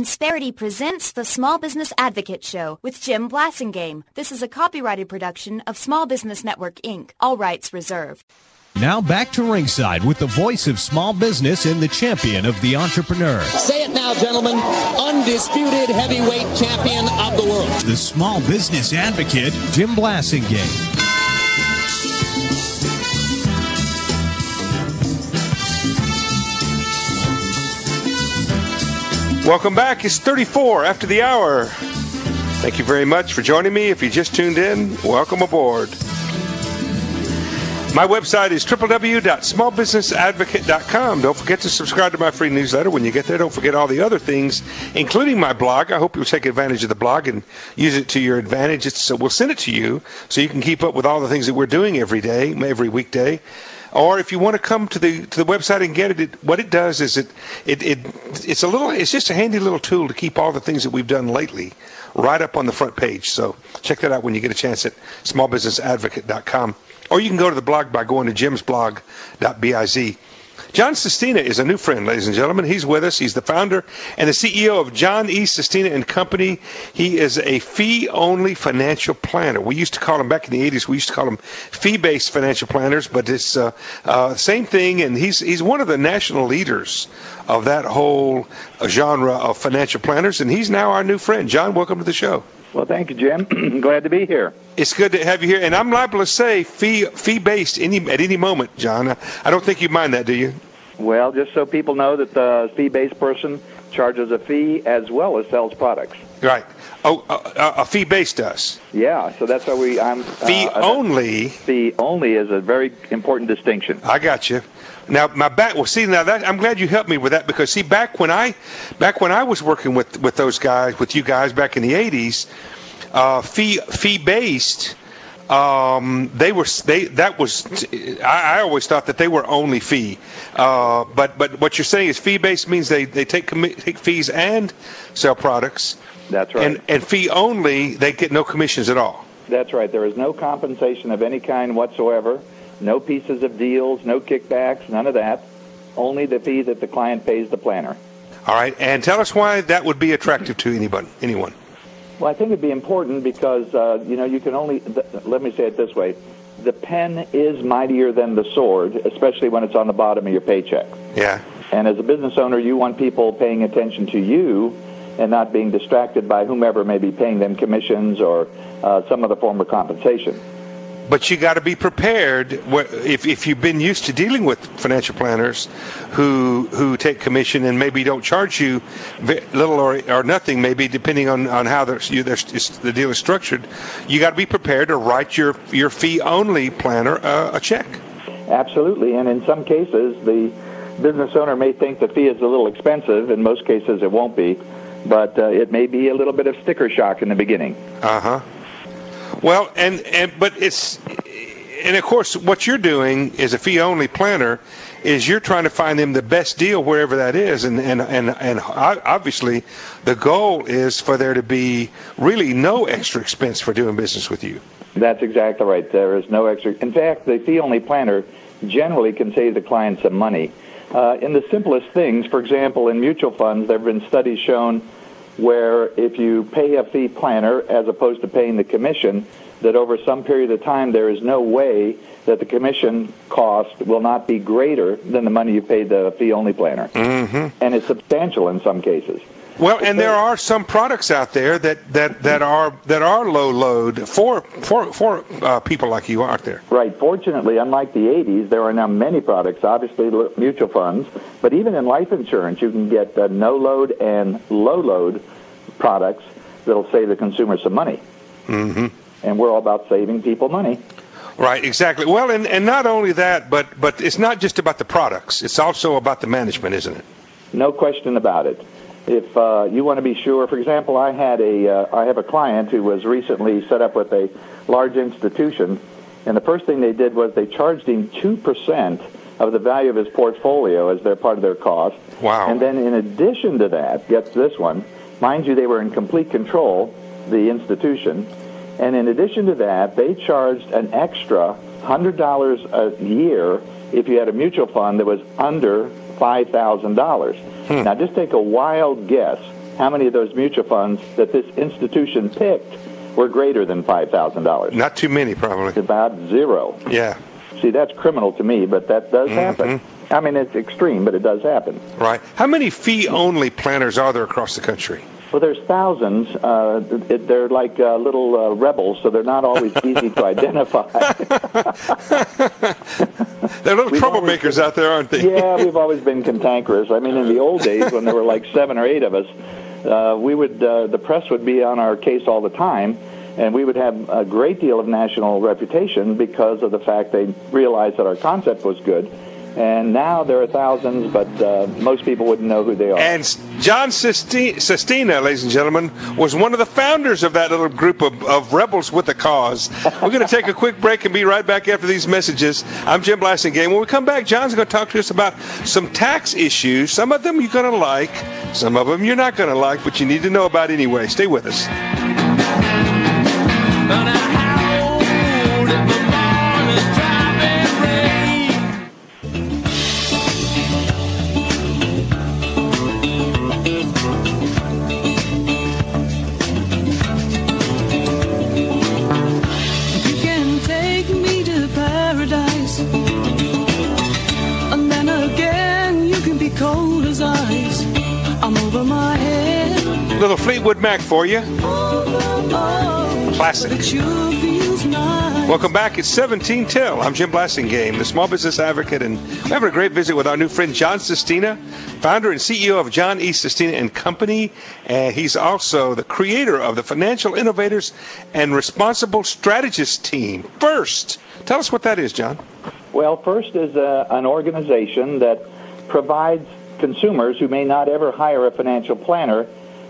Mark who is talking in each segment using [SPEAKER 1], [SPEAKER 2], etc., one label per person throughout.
[SPEAKER 1] Insperity presents the Small Business Advocate Show with Jim Blasingame. This is a copyrighted production of Small Business Network, Inc. All rights reserved.
[SPEAKER 2] Now back to ringside with the voice of small business and the champion of the entrepreneur.
[SPEAKER 3] Say it now, gentlemen. Undisputed heavyweight champion of the world.
[SPEAKER 2] The Small Business Advocate, Jim Blasingame.
[SPEAKER 4] Welcome back. It's 34 after the hour. Thank you very much for joining me. If you just tuned in, welcome aboard. My website is www.smallbusinessadvocate.com. Don't forget to subscribe to my free newsletter. When you get there, don't forget all the other things, including my blog. I hope you'll take advantage of the blog and use it to your advantage. So we'll send it to you so you can keep up with all the things that we're doing every day, every weekday. Or if you want to come to the website and get it, what it does is it's just a handy little tool to keep all the things that we've done lately right up on the front page. So check that out when you get a chance at smallbusinessadvocate.com. Or you can go to the blog by going to jimsblog.biz. John Sestina is a new friend, ladies and gentlemen. He's with us. He's the founder and the CEO of John E. Sestina and Company. He is a fee-only financial planner. We used to call him, back in the 80s, we used to call him fee-based financial planners, but it's same thing, and he's one of the national leaders of that whole genre of financial planners, and he's now our new friend. John, welcome to the show.
[SPEAKER 5] Well, thank you, Jim. Glad to be here.
[SPEAKER 4] It's good to have you here. And I'm liable to say fee-based at any moment, John. I don't think you mind that, do you?
[SPEAKER 5] Well, just so people know that the fee-based person charges a fee as well as sells products.
[SPEAKER 4] Right. Oh, a fee-based does.
[SPEAKER 5] Yeah, so that's why I'm...
[SPEAKER 4] Fee-only...
[SPEAKER 5] Fee-only is a very important distinction.
[SPEAKER 4] I got you. Now, I'm glad you helped me with that, because see, back when I was working with those guys, with you guys back in the 80s, fee-based, I always thought that they were only fee. But what you're saying is fee-based means they take fees and sell products.
[SPEAKER 5] That's right.
[SPEAKER 4] And fee-only, they get no commissions at all.
[SPEAKER 5] That's right. There is no compensation of any kind whatsoever. No pieces of deals, no kickbacks, none of that. Only the fee that the client pays the planner.
[SPEAKER 4] All right, and tell us why that would be attractive to anyone.
[SPEAKER 5] Well, I think it'd be important because, you can only, let me say it this way, the pen is mightier than the sword, especially when it's on the bottom of your paycheck.
[SPEAKER 4] Yeah.
[SPEAKER 5] And as a business owner, you want people paying attention to you and not being distracted by whomever may be paying them commissions or some other form of compensation.
[SPEAKER 4] But you got to be prepared if you've been used to dealing with financial planners who take commission and maybe don't charge you little or nothing, maybe depending on how the deal is structured. You got to be prepared to write your fee-only planner a check.
[SPEAKER 5] Absolutely, and in some cases, the business owner may think the fee is a little expensive. In most cases, it won't be, but it may be a little bit of sticker shock in the beginning.
[SPEAKER 4] Uh-huh. Well, but of course, what you're doing as a fee-only planner is you're trying to find them the best deal wherever that is, and obviously the goal is for there to be really no extra expense for doing business with you.
[SPEAKER 5] That's exactly right. There is no extra. In fact, the fee-only planner generally can save the client some money. In the simplest things, for example, in mutual funds, there have been studies shown where if you pay a fee planner as opposed to paying the commission, that over some period of time there is no way that the commission cost will not be greater than the money you paid the fee-only planner. Mm-hmm. And it's substantial in some cases.
[SPEAKER 4] Well, and there are some products out there that are low load for people like you, aren't there?
[SPEAKER 5] Right. Fortunately, unlike the 80s, there are now many products, obviously mutual funds, but even in life insurance, you can get no load and low load products that'll save the consumer some money. Mm-hmm. And we're all about saving people money.
[SPEAKER 4] Right, exactly. Well, and not only that, but it's not just about the products. It's also about the management, isn't it?
[SPEAKER 5] No question about it. If you want to be sure, for example, I have a client who was recently set up with a large institution, and the first thing they did was they charged him 2% of the value of his portfolio as their part of their cost.
[SPEAKER 4] Wow.
[SPEAKER 5] And then in addition to that, get this one, mind you, they were in complete control, the institution, and in addition to that, they charged an extra $100 a year if you had a mutual fund that was under $5,000. Now, just take a wild guess how many of those mutual funds that this institution picked were greater than $5,000.
[SPEAKER 4] Not too many, probably.
[SPEAKER 5] About zero.
[SPEAKER 4] Yeah.
[SPEAKER 5] See, that's criminal to me, but that does happen. I mean, it's extreme, but it does happen.
[SPEAKER 4] Right. How many fee-only planners are there across the country?
[SPEAKER 5] Well, there's thousands. They're like little rebels, so they're not always easy to identify.
[SPEAKER 4] They're little troublemakers out there, aren't they?
[SPEAKER 5] Yeah, we've always been cantankerous. I mean, in the old days when there were like 7 or 8 of us, the press would be on our case all the time, and we would have a great deal of national reputation because of the fact they realized that our concept was good. And now there are thousands, but most people wouldn't know who they are.
[SPEAKER 4] And John Sestina, ladies and gentlemen, was one of the founders of that little group of rebels with a cause. We're going to take a quick break and be right back after these messages. I'm Jim Blasingame. When we come back, John's going to talk to us about some tax issues. Some of them you're going to like, some of them you're not going to like, but you need to know about anyway. Stay with us. Little Fleetwood Mac for you. Classic. Welcome back. It's 17 till. I'm Jim Blasingame, the small business advocate, and we're having a great visit with our new friend John Sestina, founder and CEO of John E. Sestina and Company. He's also the creator of the Financial Innovators and Responsible Strategists team. First, tell us what that is, John.
[SPEAKER 5] Well, First is an organization that provides consumers who may not ever hire a financial planner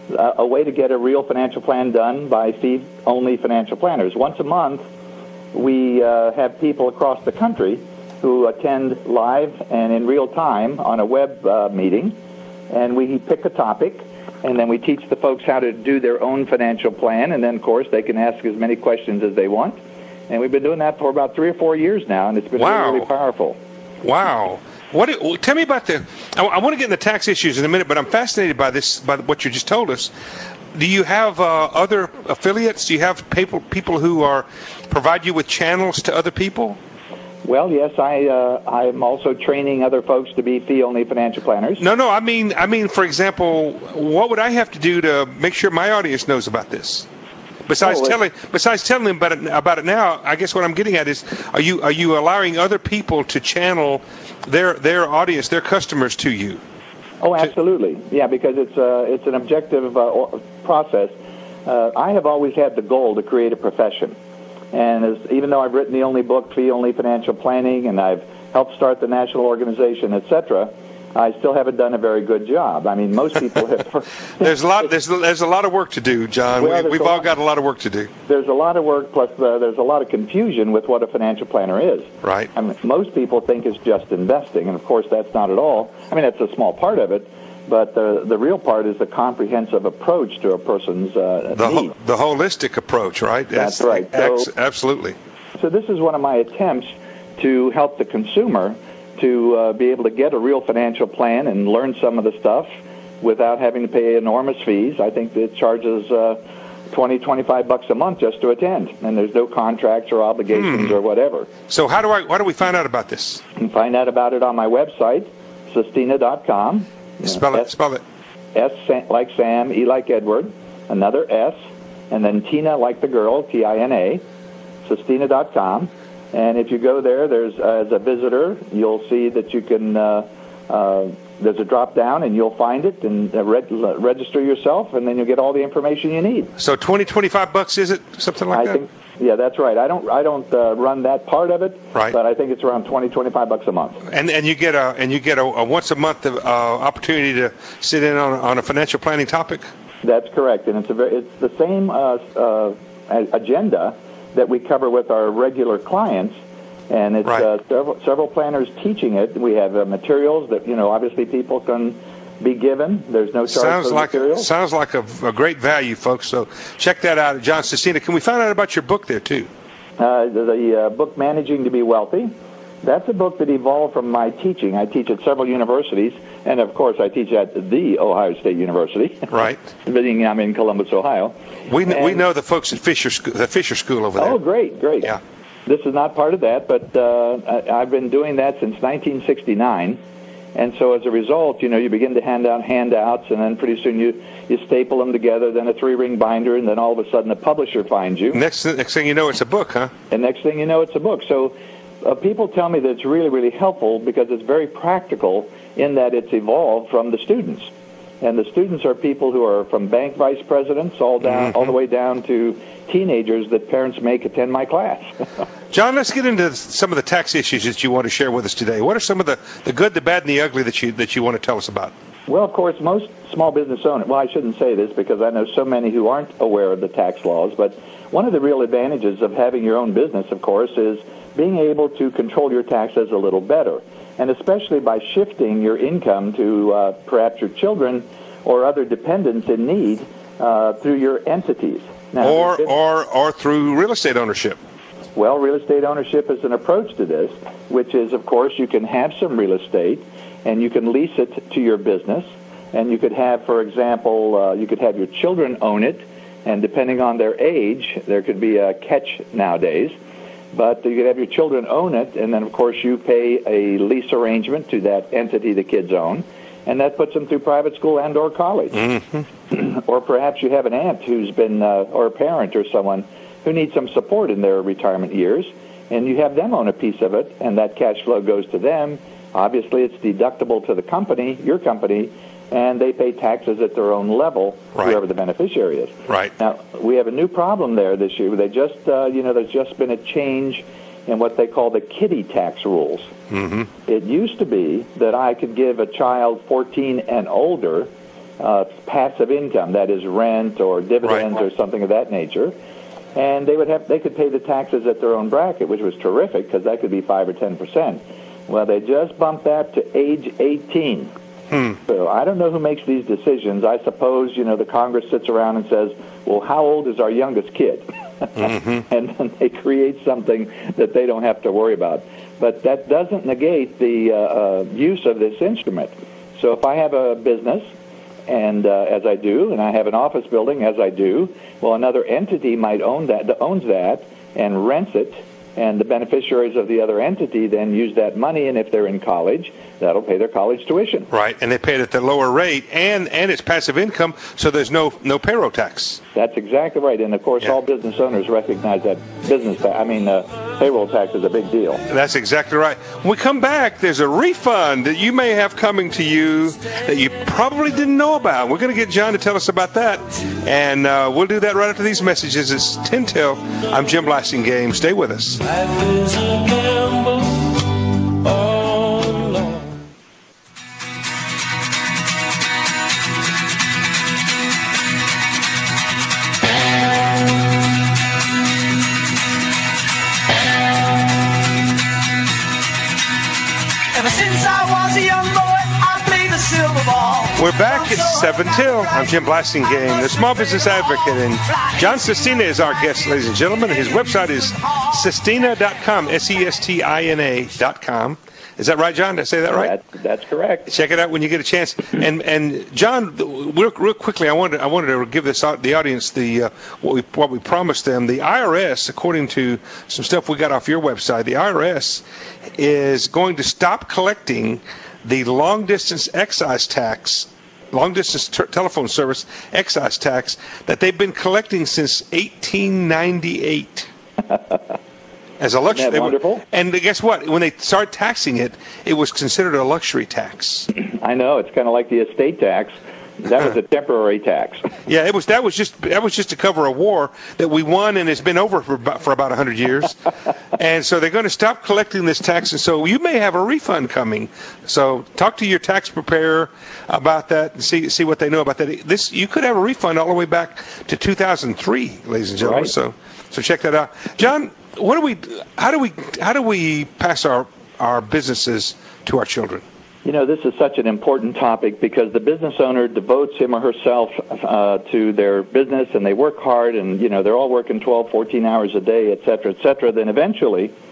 [SPEAKER 5] a way to get a real financial plan done by fee-only financial planners. Once a month, we have people across the country who attend live and in real time on a web meeting, and we pick a topic, and then we teach the folks how to do their own financial plan, and then, of course, they can ask as many questions as they want. And we've been doing that for about 3 or 4 years now, and it's been really powerful.
[SPEAKER 4] Wow. Tell me about I want to get into tax issues in a minute, but I'm fascinated by what you just told us. Do you have other affiliates? Do you have people who provide you with channels to other people?
[SPEAKER 5] Well, yes, I'm also training other folks to be fee-only financial planners.
[SPEAKER 4] No, I mean, for example, what would I have to do to make sure my audience knows about this? Besides telling them about it now, I guess what I'm getting at is, are you allowing other people to channel their audience, their customers to you?
[SPEAKER 5] Oh, absolutely. Yeah, because it's an objective process. I have always had the goal to create a profession, and even though I've written the only book, Fee Only Financial Planning, and I've helped start the national organization, etc., I still haven't done a very good job. I mean, most people have. There's a
[SPEAKER 4] lot of work to do, John.
[SPEAKER 5] Well,
[SPEAKER 4] we've all got a lot of work to do.
[SPEAKER 5] There's a lot of work, plus there's a lot of confusion with what a financial planner is.
[SPEAKER 4] Right.
[SPEAKER 5] I mean, most people think it's just investing, and of course that's not at all. I mean, that's a small part of it, but the real part is the comprehensive approach to a person's need.
[SPEAKER 4] The holistic approach, right?
[SPEAKER 5] That's right.
[SPEAKER 4] Absolutely.
[SPEAKER 5] So this is one of my attempts to help the consumer to be able to get a real financial plan and learn some of the stuff without having to pay enormous fees. I think it charges $20-25 a month just to attend, and there's no contracts or obligations or whatever.
[SPEAKER 4] So how do we find out about this?
[SPEAKER 5] You can find out about it on my website, Sestina.com.
[SPEAKER 4] Spell it.
[SPEAKER 5] S like Sam, E like Edward, another S, and then Tina like the girl, Tina, Sestina.com. And if you go there, there's as a visitor, you'll see that you can. There's a drop down, and you'll find it and register yourself, and then you'll get all the information you need.
[SPEAKER 4] So $20-25, is it something like that?
[SPEAKER 5] Yeah, that's right. I don't run that part of it,
[SPEAKER 4] right.
[SPEAKER 5] But I think it's around $20-25 a month.
[SPEAKER 4] And you get a once a month opportunity to sit in on a financial planning topic.
[SPEAKER 5] That's correct, and it's the same agenda that we cover with our regular clients, and it's
[SPEAKER 4] right.
[SPEAKER 5] Several planners teaching it. We have materials that obviously people can be given. There's no charge for the materials.
[SPEAKER 4] Sounds like a great value, folks. So check that out at John Sestina. Can we find out about your book there too?
[SPEAKER 5] The book Managing to Be Wealthy, That's a book that evolved from my teaching. I teach at several universities, and of course I teach at the Ohio State University.
[SPEAKER 4] Right.
[SPEAKER 5] Being I'm in Columbus, Ohio.
[SPEAKER 4] We know the folks at the Fisher School over there.
[SPEAKER 5] Oh, great.
[SPEAKER 4] Yeah.
[SPEAKER 5] This is not part of that, but I've been doing that since 1969. And so as a result, you begin to hand out handouts, and then pretty soon you staple them together, then a 3-ring binder, and then all of a sudden a publisher finds you.
[SPEAKER 4] Next thing you know, it's a book, huh?
[SPEAKER 5] And next thing you know, it's a book. So people tell me that it's really, really helpful because it's very practical in that it's evolved from the students. And the students are people who are from bank vice presidents all the way down to teenagers that parents make attend my class.
[SPEAKER 4] John, let's get into some of the tax issues that you want to share with us today. What are some of the good, the bad, and the ugly that you want to tell us about?
[SPEAKER 5] Well, of course, most small business owners, well, I shouldn't say this because I know so many who aren't aware of the tax laws, but one of the real advantages of having your own business, of course, is being able to control your taxes a little better, and especially by shifting your income to perhaps your children or other dependents in need through your entities. Now,
[SPEAKER 4] or through real estate ownership.
[SPEAKER 5] Well, real estate ownership is an approach to this, which is, of course, you can have some real estate, and you can lease it to your business, and you could have, for example, you could have your children own it, and depending on their age, there could be a catch nowadays, but you could have your children own it, and then, of course, you pay a lease arrangement to that entity the kids own, and that puts them through private school and or college. Mm-hmm. Or perhaps you have an aunt who's been, or a parent or someone who needs some support in their retirement years, and you have them own a piece of it, and that cash flow goes to them. Obviously, it's deductible to the company, your company, and they pay taxes at their own level, whoever the beneficiary is.
[SPEAKER 4] Right.
[SPEAKER 5] Now, we have a new problem there this year. They just, there's just been a change in what they call the kiddie tax rules. Mm-hmm. It used to be that I could give a child 14 and older passive income, that is rent or dividends or something of that nature, and they could pay the taxes at their own bracket, which was terrific because that could be 5 or 10%. Well, they just bumped that to age 18. So I don't know who makes these decisions. I suppose, the Congress sits around and says, well, how old is our youngest kid? Mm-hmm. And then they create something that they don't have to worry about. But that doesn't negate the use of this instrument. So if I have a business, and as I do, and I have an office building, as I do, well, another entity might owns that and rents it, and the beneficiaries of the other entity then use that money, and if they're in college, that'll pay their college tuition.
[SPEAKER 4] Right, and they pay it at the lower rate, and it's passive income, so there's no payroll tax.
[SPEAKER 5] That's exactly right, and of course all business owners recognize that payroll tax is a big deal.
[SPEAKER 4] That's exactly right. When we come back, there's a refund that you may have coming to you that you probably didn't know about. We're going to get John to tell us about that, and we'll do that right after these messages. It's 10 till. I'm Jim Blasingame. Stay with us.
[SPEAKER 6] Life is a gamble, oh Lord. Ever since I was a young boy, I played the silver ball.
[SPEAKER 4] We're back at 7 till. I'm Jim Blasingame, the small business advocate, and John Sestina is our guest, ladies and gentlemen. His website is Sestina.com, SESTINA.com. Is that right, John? Did I say that right?
[SPEAKER 5] That's correct.
[SPEAKER 4] Check it out when you get a chance. And John, real quickly, I wanted to give the audience what we promised them. The IRS, according to some stuff we got off your website, the IRS is going to stop collecting the long-distance excise tax, long-distance telephone service excise tax that they've been collecting since 1898. As a luxury.
[SPEAKER 5] Isn't that wonderful?
[SPEAKER 4] And guess what? When they start taxing it, it was considered a luxury tax.
[SPEAKER 5] I know. It's kind of like the estate tax. That was a temporary tax.
[SPEAKER 4] Yeah, that was just to cover a war that we won, and it's been over for about 100 years. And so they're going to stop collecting this tax, and so you may have a refund coming. So talk to your tax preparer about that and see what they know about that. You could have a refund all the way back to 2003, ladies and gentlemen.
[SPEAKER 5] Right.
[SPEAKER 4] So check that out, John. How do we pass our businesses to our children?
[SPEAKER 5] This is such an important topic because the business owner devotes him or herself to their business, and they work hard, and they're all working 12, 14 hours a day, et cetera, et cetera. Then eventually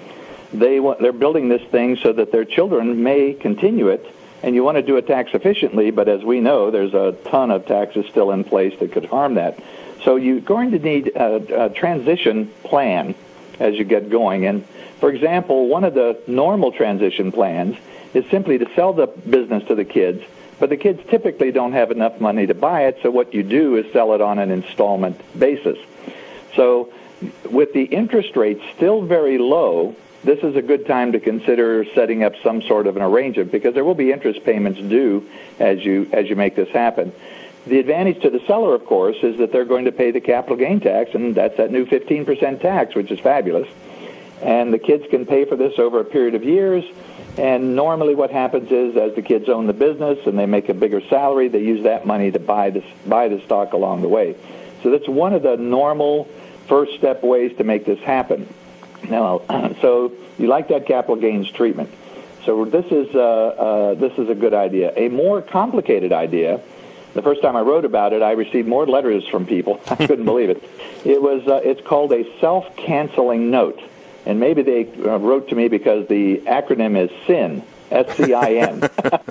[SPEAKER 5] they're building this thing so that their children may continue it, and you want to do it tax efficiently, but as we know, there's a ton of taxes still in place that could harm that. So you're going to need a transition plan as you get going. And, for example, one of the normal transition plans is simply to sell the business to the kids, but the kids typically don't have enough money to buy it, so what you do is sell it on an installment basis. So with the interest rate still very low, this is a good time to consider setting up some sort of an arrangement, because there will be interest payments due as you make this happen. The advantage to the seller, of course, is that they're going to pay the capital gain tax, and that's that new 15% tax, which is fabulous. And the kids can pay for this over a period of years. And normally what happens is, as the kids own the business and they make a bigger salary, they use that money to buy the stock along the way. So that's one of the normal first step ways to make this happen. Now, so you like that capital gains treatment. So this is a good idea. A more complicated idea. The first time I wrote about it, I received more letters from people. I couldn't believe it. It's called a self-canceling note. And maybe they wrote to me because the acronym is SIN, S-C-I-N.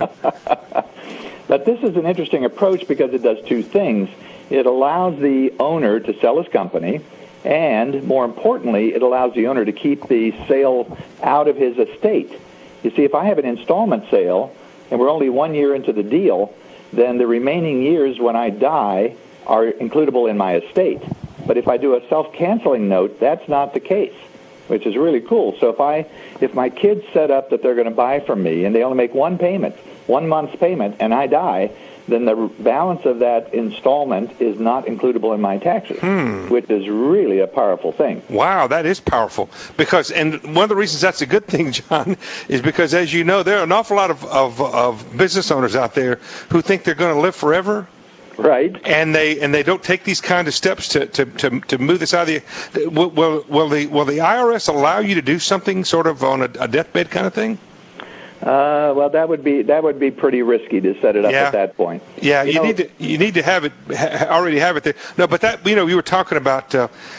[SPEAKER 5] But this is an interesting approach because it does two things. It allows the owner to sell his company, and more importantly, it allows the owner to keep the sale out of his estate. You see, if I have an installment sale, and we're only 1 year into the deal, then the remaining years when I die are includable in my estate. But if I do a self-canceling note, that's not the case, which is really cool. So if my kids set up that they're going to buy from me and they only make 1 month's payment, and I die, then the balance of that installment is not includable in my taxes, which is really a powerful thing.
[SPEAKER 4] Wow, that is powerful. And one of the reasons that's a good thing, John, is because, as you know, there are an awful lot of business owners out there who think they're going to live forever.
[SPEAKER 5] Right.
[SPEAKER 4] And they don't take these kind of steps to move this out of the. Will the IRS allow you to do something sort of on a deathbed kind of thing?
[SPEAKER 5] Well, that would be pretty risky to set it up at that point.
[SPEAKER 4] Yeah, you need to have it already have it there. No, but that you were talking about.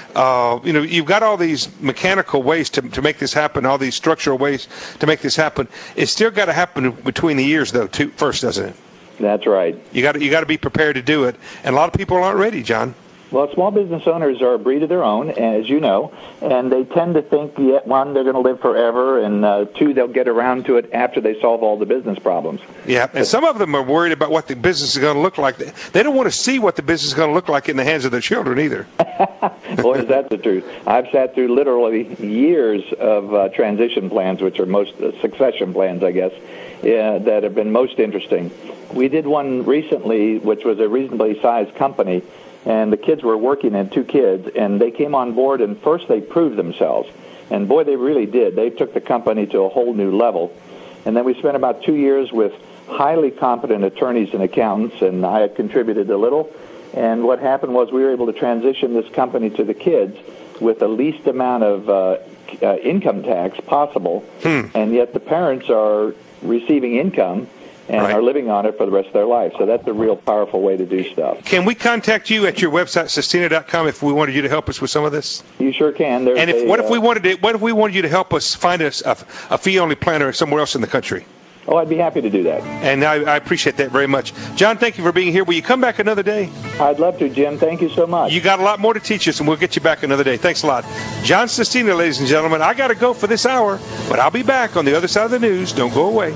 [SPEAKER 4] You've got all these mechanical ways to make this happen, all these structural ways to make this happen. It's still got to happen between the years, though. First, doesn't it?
[SPEAKER 5] That's right.
[SPEAKER 4] You got to be prepared to do it, and a lot of people aren't ready, John.
[SPEAKER 5] Well, small business owners are a breed of their own, as you know, and they tend to think, one, they're going to live forever, and two, they'll get around to it after they solve all the business problems.
[SPEAKER 4] Yeah, and some of them are worried about what the business is going to look like. They don't want to see what the business is going to look like in the hands of their children either.
[SPEAKER 5] Boy, is that the truth. I've sat through literally years of transition plans, which are most succession plans, I guess, that have been most interesting. We did one recently, which was a reasonably sized company, and the kids were working in 2 kids, and they came on board, and first they proved themselves. And boy, they really did. They took the company to a whole new level. And then we spent about 2 years with highly competent attorneys and accountants, and I had contributed a little. And what happened was we were able to transition this company to the kids with the least amount of income tax possible, and yet the parents are receiving income and are living on it for the rest of their life. So that's a real powerful way to do stuff.
[SPEAKER 4] Can we contact you at your website, Sistina.com, if we wanted you to help us with some of this?
[SPEAKER 5] You sure can.
[SPEAKER 4] What if we wanted you to help us find a fee-only planner somewhere else in the country?
[SPEAKER 5] Oh, I'd be happy to do that.
[SPEAKER 4] And I appreciate that very much. John, thank you for being here. Will you come back another day?
[SPEAKER 5] I'd love to, Jim. Thank you so much.
[SPEAKER 4] You got a lot more to teach us, and we'll get you back another day. Thanks a lot. John Sistina, ladies and gentlemen. I got to go for this hour, but I'll be back on the other side of the news. Don't go away.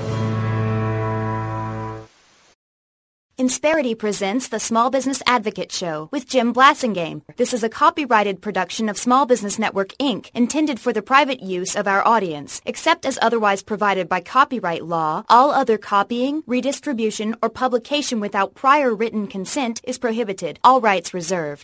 [SPEAKER 1] Insperity presents the Small Business Advocate Show with Jim Blasingame. This is a copyrighted production of Small Business Network, Inc., intended for the private use of our audience. Except as otherwise provided by copyright law, all other copying, redistribution, or publication without prior written consent is prohibited. All rights reserved.